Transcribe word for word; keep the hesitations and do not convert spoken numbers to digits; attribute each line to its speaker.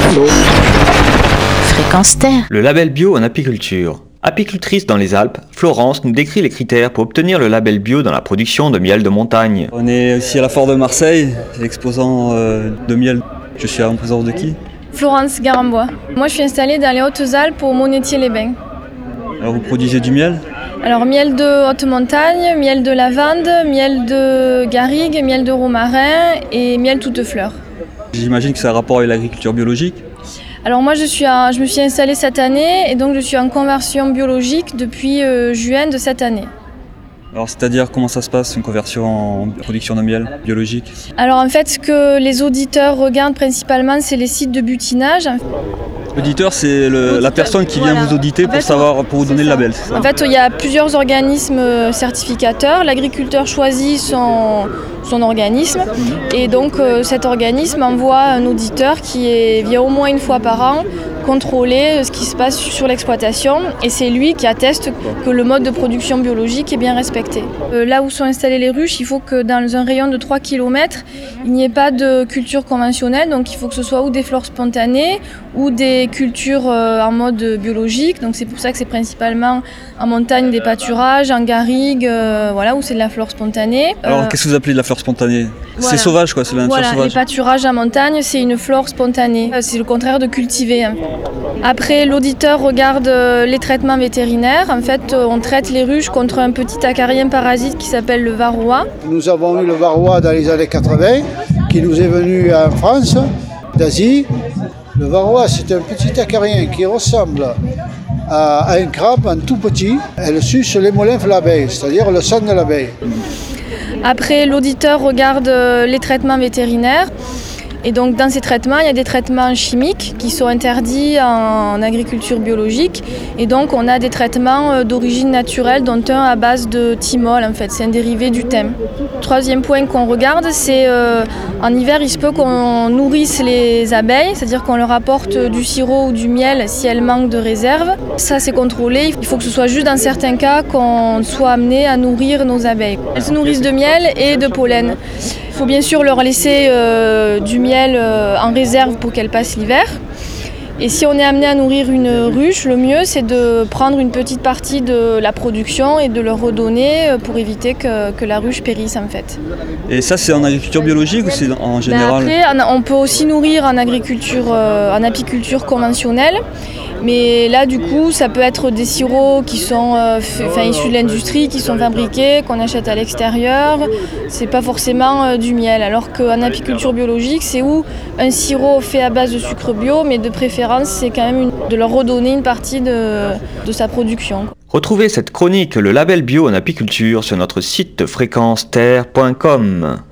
Speaker 1: Fréquence Terre.
Speaker 2: Le label bio en apiculture. Apicultrice dans les Alpes, Florence nous décrit les critères pour obtenir le label bio dans la production de miel de montagne.
Speaker 3: On est ici à la Foire de Marseille, exposant euh, de miel. Je suis en présence de qui?
Speaker 4: Florence Garambois. Moi je suis installée dans les Hautes-Alpes au Monétier-les-Bains.
Speaker 3: Alors vous produisez du miel?
Speaker 4: Alors miel de haute montagne, miel de lavande, miel de garrigue, miel de romarin et miel toutes fleurs.
Speaker 3: J'imagine que ça a un rapport avec l'agriculture biologique.
Speaker 4: Alors moi je, suis en, je me suis installée cette année et donc je suis en conversion biologique depuis euh, juin de cette année.
Speaker 3: Alors c'est-à-dire comment ça se passe une conversion en production de miel biologique?
Speaker 4: Alors en fait ce que les auditeurs regardent principalement c'est les sites de butinage.
Speaker 3: L'auditeur, c'est le, la personne qui vient
Speaker 4: voilà.
Speaker 3: vous auditer pour,
Speaker 4: en fait,
Speaker 3: savoir, pour vous donner
Speaker 4: ça.
Speaker 3: le label. C'est ça?
Speaker 4: En fait, il y a plusieurs organismes certificateurs. L'agriculteur choisit son, son organisme et donc euh, cet organisme envoie un auditeur qui est, vient au moins une fois par an contrôler ce qui se passe sur l'exploitation et c'est lui qui atteste que le mode de production biologique est bien respecté. Euh, là où sont installées les ruches, il faut que dans un rayon de trois kilomètres, il n'y ait pas de culture conventionnelle, donc il faut que ce soit ou des fleurs spontanées ou des cultures euh, en mode biologique, donc c'est pour ça que c'est principalement en montagne des pâturages, en garrigue, euh, voilà, où c'est de la fleur spontanée.
Speaker 3: Alors
Speaker 4: Euh,
Speaker 3: qu'est-ce que vous appelez de la fleur spontanée?
Speaker 4: voilà.
Speaker 3: C'est sauvage quoi, c'est la nature
Speaker 4: Voilà,
Speaker 3: sauvage.
Speaker 4: les pâturages en montagne, c'est une flore spontanée. C'est le contraire de cultiver. Hein. Après, l'auditeur regarde euh, les traitements vétérinaires. En fait, euh, on traite les ruches contre un petit acarien parasite qui s'appelle le varroa.
Speaker 5: Nous avons eu le varroa dans les années quatre-vingts, qui nous est venu en France, d'Asie. Le varroa, c'est un petit acarien qui ressemble à, à un crabe, un tout petit. Elle suce l'hémolymphe de l'abeille, c'est-à-dire le sang de l'abeille.
Speaker 4: Après, l'auditeur regarde euh, les traitements vétérinaires. Et donc dans ces traitements, il y a des traitements chimiques qui sont interdits en agriculture biologique. Et donc on a des traitements d'origine naturelle, dont un à base de thymol, en fait, c'est un dérivé du thym. Troisième point qu'on regarde, c'est euh, en hiver, il se peut qu'on nourrisse les abeilles, c'est-à-dire qu'on leur apporte du sirop ou du miel si elles manquent de réserve. Ça c'est contrôlé, il faut que ce soit juste dans certains cas qu'on soit amené à nourrir nos abeilles. Elles se nourrissent de miel et de pollen. Il faut bien sûr leur laisser euh, du miel euh, en réserve pour qu'elles passent l'hiver. Et si on est amené à nourrir une ruche, le mieux c'est de prendre une petite partie de la production et de leur redonner pour éviter que, que la ruche périsse en fait.
Speaker 3: Et ça c'est en agriculture biologique ou c'est en général?
Speaker 4: Ben après, on peut aussi nourrir en agriculture, euh, en apiculture conventionnelle. Mais là, du coup, ça peut être des sirops qui sont euh, f- issus de l'industrie, qui sont fabriqués, qu'on achète à l'extérieur. C'est pas forcément euh, du miel. Alors qu'en apiculture biologique, c'est où un sirop fait à base de sucre bio, mais de préférence, c'est quand même une, de leur redonner une partie de, de sa production.
Speaker 2: Retrouvez cette chronique Le label bio en apiculture sur notre site fréquence terre point com.